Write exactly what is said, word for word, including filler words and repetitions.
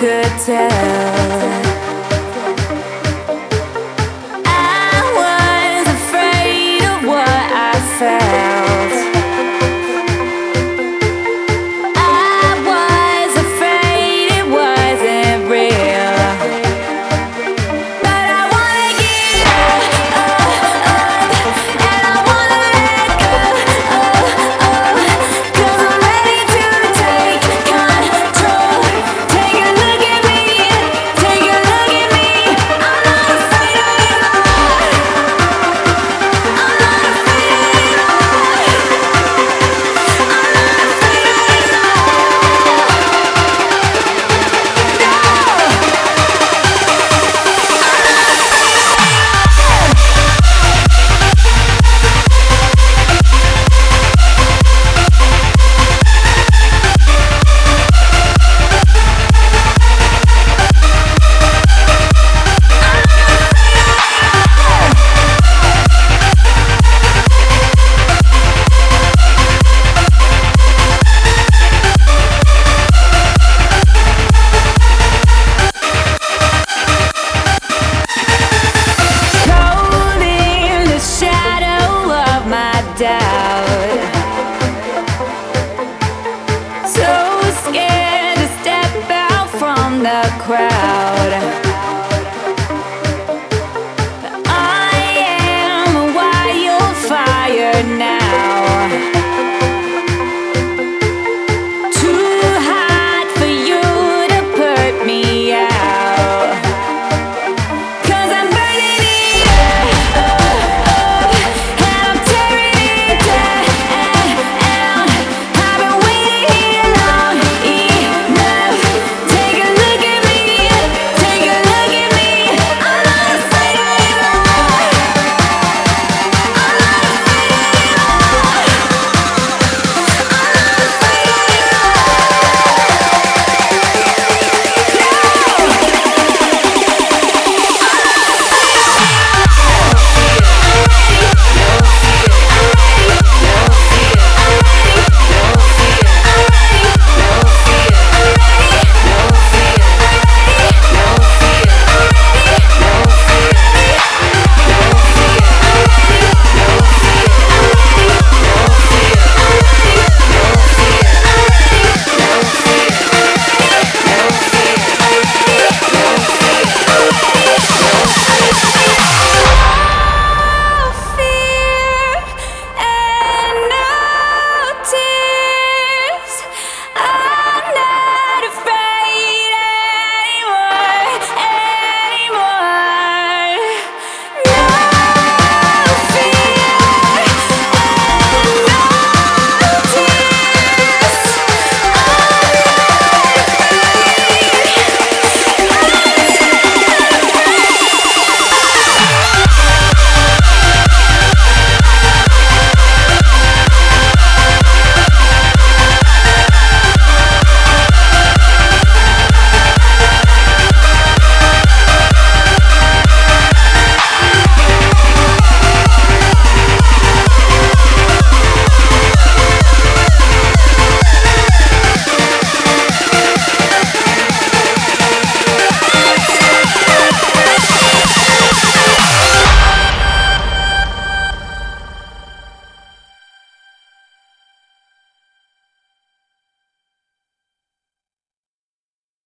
could tell. I was afraid of what I felt. I was afraid it wasn't real. But I wanna get up, up, up, and I wanna let go, oh, oh, 'cause I'm ready to take control. Take a look at me, take a look at me. I'm not afraid anymore. I'm not afraid anymore. I'm not afraid anymore. Cold in the shadow of my doubt. So scared to step out from the crowd.